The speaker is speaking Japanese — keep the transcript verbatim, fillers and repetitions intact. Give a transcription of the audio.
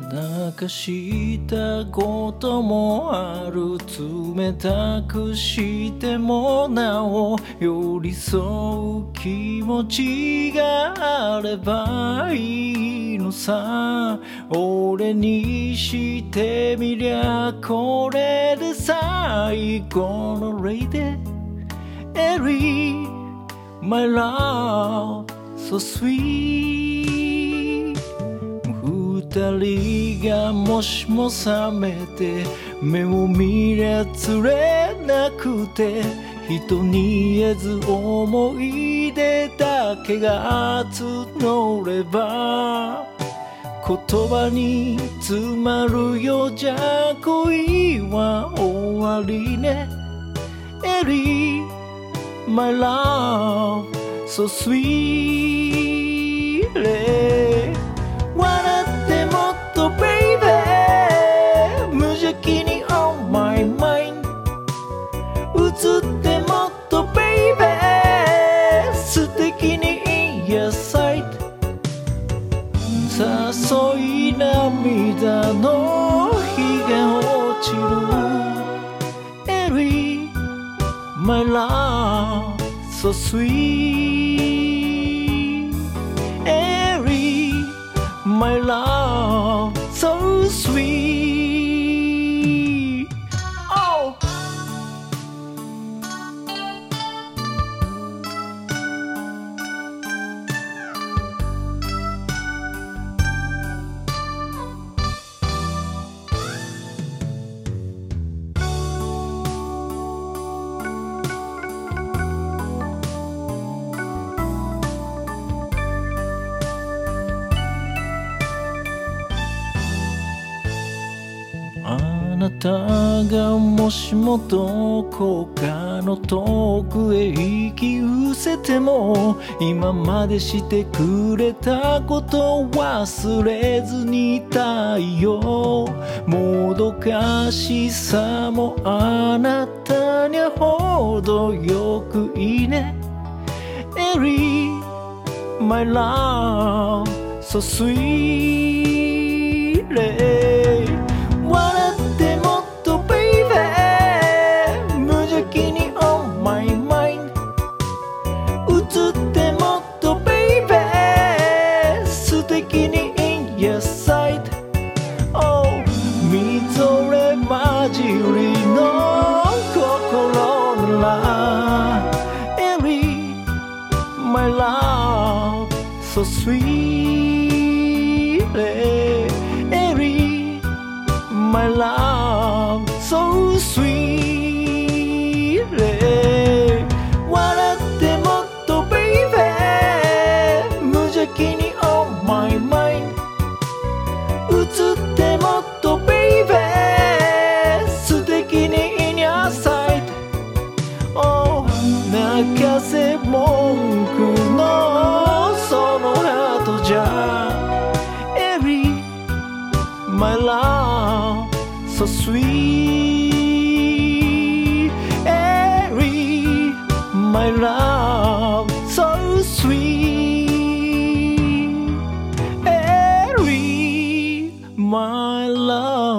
泣かしたこともある。冷たくしてもなお寄り添う気持ちがあればいいのさ。俺にしてみりゃこれで最後のレイでエリー My love so sweet。 二人がもしも覚めて目を見りゃつれなくて、人に言えず思い出だけが募れば言葉に詰まるよじゃ恋は終わりね。エリー My love so sweet。 笑ってもっと baby 無邪気に on my mind。 映ってもっと baby 素敵に in your sight。 誘い涙の日が落ちる。エリー My love so sweet。 エリー My love so sweet。 Oh!あなたがもしもどこかの遠くへ引き寄せても、今までしてくれたこと忘れずにいたいよ。もどかしさもあなたには程よくいいね。エリー My love so sweet。 笑ってもっと baby 無邪気に on my mind。 映ってもっと baby 素敵に in your sight。 Oh みぞれ混じりの心なら Erie My love so sweet。 Erie My love so sweet。 笑ってもっと baby 無邪気に on my mind。 映ってもっと baby 素敵に in your sight。 Oh 泣かせ文句のその後じゃ Erie My love so sweet。 Erie My love so sweet。 Erie My love